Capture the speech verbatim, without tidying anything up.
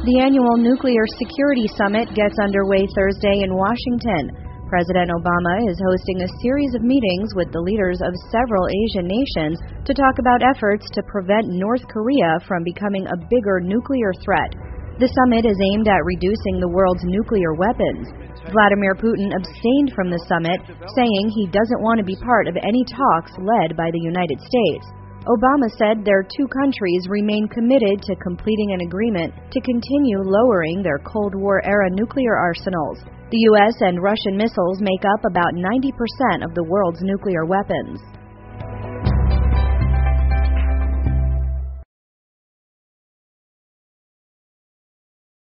The annual Nuclear Security Summit gets underway Thursday in Washington. President Obama is hosting a series of meetings with the leaders of several Asian nations to talk about efforts to prevent North Korea from becoming a bigger nuclear threat. The summit is aimed at reducing the world's nuclear weapons. Vladimir Putin abstained from the summit, saying he doesn't want to be part of any talks led by the United States. Obama said their two countries remain committed to completing an agreement to continue lowering their Cold War-era nuclear arsenals. The U S and Russian missiles make up about ninety percent of the world's nuclear weapons.